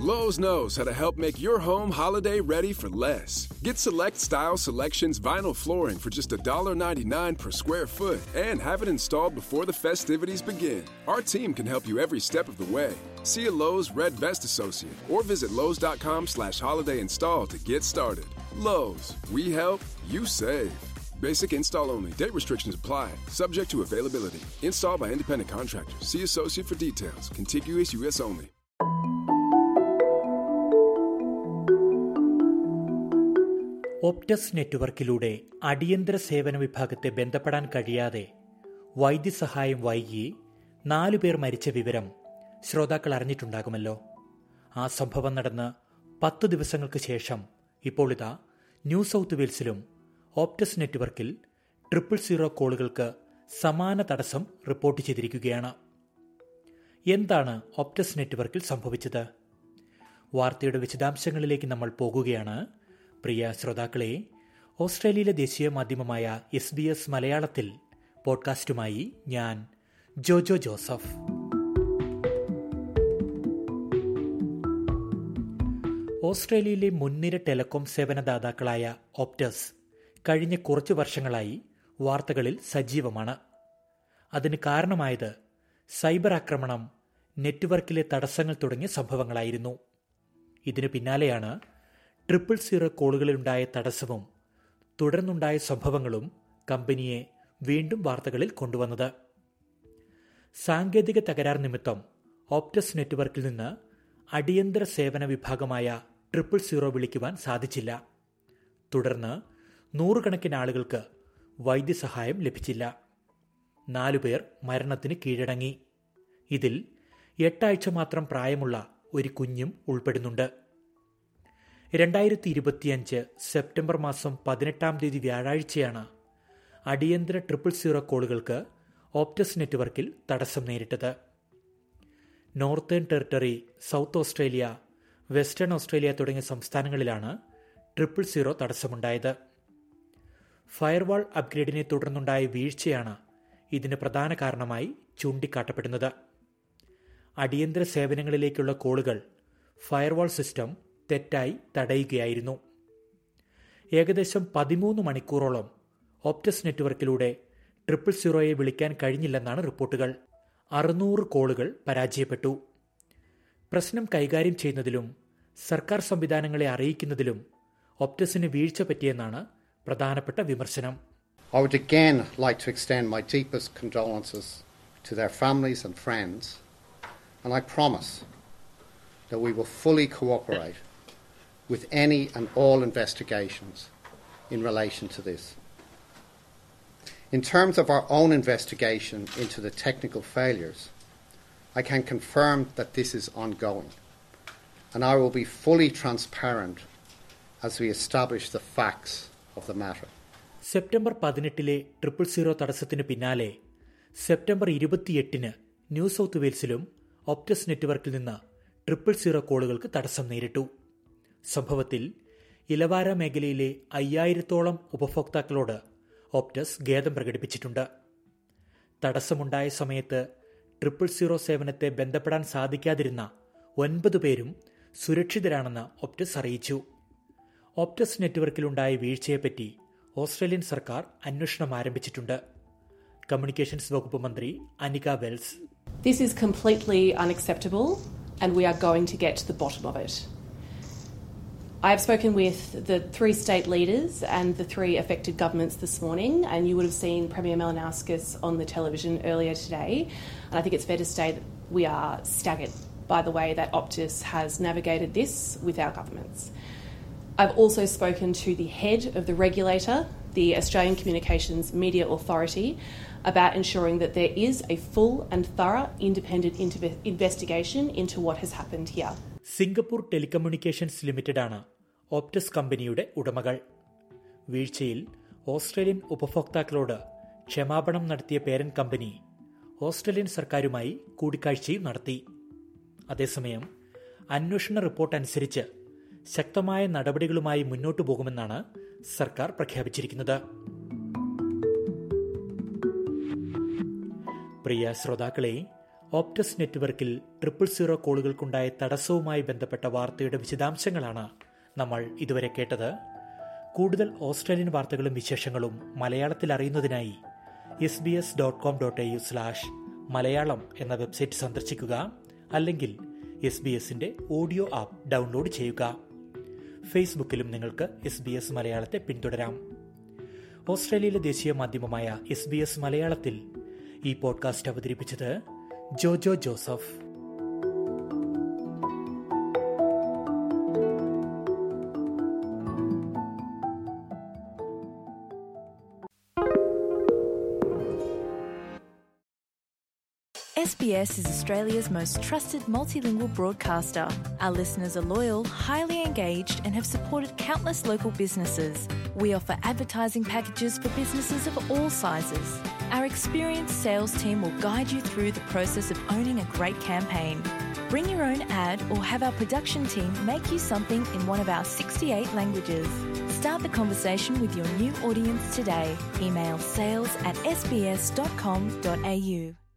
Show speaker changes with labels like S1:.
S1: Lowe's knows how to help make your home holiday ready for less. Get Select Style Selections vinyl flooring for just $1.99 per square foot and have it installed before the festivities begin. Our team can help you every step of the way. See a Lowe's Red Vest associate or visit Lowe's.com/holiday install to get started. Lowe's, we help, you save. Basic install only. Date restrictions apply. Subject to availability. Installed by independent contractors. See associate for details. Contiguous U.S. only.
S2: Optus നെറ്റ്വർക്കിലൂടെ അടിയന്തര സേവന വിഭാഗത്തെ ബന്ധപ്പെടാൻ കഴിയാതെ വൈദ്യസഹായം വൈകി 4 പേർ മരിച്ച വിവരം ശ്രോതാക്കൾ അറിഞ്ഞിട്ടുണ്ടാകുമല്ലോ. ആ സംഭവം നടന്ന് 10 ദിവസങ്ങൾക്ക് ശേഷം ഇപ്പോൾ ഇതാ ന്യൂ സൗത്ത് വെയിൽസിലും ഓപ്റ്റസ് നെറ്റ്വർക്കിൽ 000 കോളുകൾക്ക് സമാന തടസ്സം റിപ്പോർട്ട് ചെയ്തിരിക്കുകയാണ്. എന്താണ് ഓപ്റ്റസ് നെറ്റ്വർക്കിൽ സംഭവിച്ചത്? വാർത്തയുടെ വിശദാംശങ്ങളിലേക്ക് നമ്മൾ പോകുകയാണ്. പ്രിയ ശ്രോതാക്കളെ, ഓസ്ട്രേലിയയിലെ ദേശീയ മാധ്യമമായ SBS മലയാളത്തിൽ പോഡ്കാസ്റ്റുമായി ഞാൻ ജോജോ ജോസഫ്. ഓസ്ട്രേലിയയിലെ മുൻനിര ടെലികോം സേവനദാതാക്കളായ ഓപ്റ്റസ് കഴിഞ്ഞ കുറച്ചു വർഷങ്ങളായി വാർത്തകളിൽ സജീവമാണ്. അതിന് കാരണമായത് സൈബർ ആക്രമണം, നെറ്റ്വർക്കിലെ തടസ്സങ്ങൾ തുടങ്ങിയ സംഭവങ്ങളായിരുന്നു. ഇതിനു പിന്നാലെയാണ് 000 കോളുകളിലുണ്ടായ തടസ്സവും തുടർന്നുണ്ടായ സംഭവങ്ങളും കമ്പനിയെ വീണ്ടും വാർത്തകളിൽ കൊണ്ടുവന്നത്. സാങ്കേതിക തകരാർ നിമിത്തം ഓപ്റ്റസ് നെറ്റ്വർക്കിൽ നിന്ന് അടിയന്തര സേവന വിഭാഗമായ 000 വിളിക്കുവാൻ സാധിച്ചില്ല. തുടർന്ന് 100 കണക്കിന് ആളുകൾക്ക് വൈദ്യസഹായം ലഭിച്ചില്ല. 4 പേർ മരണത്തിന് കീഴടങ്ങി. ഇതിൽ 8 ആഴ്ച മാത്രം പ്രായമുള്ള ഒരു കുഞ്ഞും ഉൾപ്പെടുന്നുണ്ട്. 2025 സെപ്റ്റംബർ മാസം 18 വ്യാഴാഴ്ചയാണ് അടിയന്തര 000 കോളുകൾക്ക് ഓപ്റ്റസ് നെറ്റ്വർക്കിൽ തടസ്സം നേരിട്ടത്. Northern Territory, South Australia, Western Australia തുടങ്ങിയ സംസ്ഥാനങ്ങളിലാണ് 000 തടസ്സമുണ്ടായത്. ഫയർവാൾ അപ്ഗ്രേഡിനെ തുടർന്നുണ്ടായ വീഴ്ചയാണ് ഇതിന് പ്രധാന കാരണമായി ചൂണ്ടിക്കാട്ടപ്പെടുന്നത്. അടിയന്തര സേവനങ്ങളിലേക്കുള്ള കോളുകൾ ഫയർവാൾ സിസ്റ്റം തെറ്റായി തടയുകയായിരുന്നു. ഏകദേശം 13 മണിക്കൂറോളം ഓപ്റ്റസ് നെറ്റ്വർക്കിലൂടെ 000 വിളിക്കാൻ കഴിഞ്ഞില്ലെന്നാണ് റിപ്പോർട്ടുകൾ. 600 കോളുകൾ പരാജയപ്പെട്ടു. പ്രശ്നം കൈകാര്യം ചെയ്യുന്നതിലും സർക്കാർ സംവിധാനങ്ങളെ അറിയിക്കുന്നതിലും ഓപ്റ്റസിന് വീഴ്ച പറ്റിയെന്നാണ് പ്രധാനപ്പെട്ട വിമർശനം.
S3: I would again like to extend my deepest condolences to their families and friends, and I promise that we will fully cooperate with any and all investigations in relation to this. In terms of our own investigation into the technical failures, I can confirm that this is ongoing, and I will be fully transparent as we establish the facts of the matter.
S2: September 18 000 തടസ്സത്തിന് പിന്നാലെ September 28 New South വെയിൽസിലും Optus നെറ്റ്വർക്കിൽ നിന്ന് 000 കോളുകൾക്ക് തടസ്സം നേരിട്ടു. സംഭവത്തിൽ ഇലവാര മേഖലയിലെ 5000-ഓളം ഉപഭോക്താക്കളോട് Optus ഖേദം പ്രകടിപ്പിച്ചിട്ടുണ്ട്. തടസ്സമുണ്ടായ സമയത്ത് 000 സേവനത്തെ ബന്ധപ്പെടാൻ സാധിക്കാതിരുന്ന 9 പേരും സുരക്ഷിതരാണെന്ന് ഓപ്റ്റസ് അറിയിച്ചു. ഓപ്റ്റസ് നെറ്റ്വർക്കിലുണ്ടായ വീഴ്ചയെപ്പറ്റി ഓസ്ട്രേലിയൻ സർക്കാർ അന്വേഷണം ആരംഭിച്ചിട്ടുണ്ട്. കമ്മ്യൂണിക്കേഷൻസ് വകുപ്പ് മന്ത്രി Anika Wells,
S4: This is completely unacceptable and we are going to get to the bottom of it. I have spoken with the 3 state leaders and the 3 affected governments this morning, and you would have seen Premier Malinauskas on the television earlier today. And I think it's fair to say that we are staggered by the way that Optus has navigated this with our governments. I've also spoken to the head of the regulator, the Australian Communications Media Authority, about ensuring that there is a full and thorough independent investigation into what has happened here.
S2: Singapore Telecommunications ലിമിറ്റഡാണ് Optus കമ്പനിയുടെ ഉടമകൾ. വീഴ്ചയിൽ Australian ഉപഭോക്താക്കളോട് ക്ഷമാപണം നടത്തിയ parent company Australian സർക്കാരുമായി കൂടിക്കാഴ്ചയും നടത്തി. അതേസമയം അന്വേഷണ റിപ്പോർട്ട് അനുസരിച്ച് ശക്തമായ നടപടികളുമായി മുന്നോട്ടു പോകുമെന്നാണ് സർക്കാർ പ്രഖ്യാപിച്ചിരിക്കുന്നത്. പ്രിയ ശ്രോതാക്കളെ, ഓപ്റ്റസ് നെറ്റ്വർക്കിൽ 000 കോളുകൾക്കുണ്ടായ തടസ്സവുമായി ബന്ധപ്പെട്ട വാർത്തയുടെ വിശദാംശങ്ങളാണ് നമ്മൾ ഇതുവരെ കേട്ടത്. കൂടുതൽ ഓസ്ട്രേലിയൻ വാർത്തകളും വിശേഷങ്ങളും മലയാളത്തിൽ അറിയുന്നതിനായി sbs.com.au/മലയാളം എന്ന വെബ്സൈറ്റ് സന്ദർശിക്കുക. അല്ലെങ്കിൽ SBS-ന്റെ ഓഡിയോ ആപ്പ് ഡൗൺലോഡ് ചെയ്യുക. ഫേസ്ബുക്കിലും നിങ്ങൾക്ക് SBS മലയാളത്തെ പിന്തുടരാം. ഓസ്ട്രേലിയയിലെ ദേശീയ മാധ്യമമായ SBS മലയാളത്തിൽ ഈ പോഡ്കാസ്റ്റ് അവതരിപ്പിച്ചത് Jojo Joseph.
S5: SBS is Australia's most trusted multilingual broadcaster. Our listeners are loyal, highly engaged, and have supported countless local businesses. We offer advertising packages for businesses of all sizes. Our experienced sales team will guide you through the process of owning a great campaign. Bring your own ad or have our production team make you something in one of our 68 languages. Start the conversation with your new audience today. Email sales@sbs.com.au.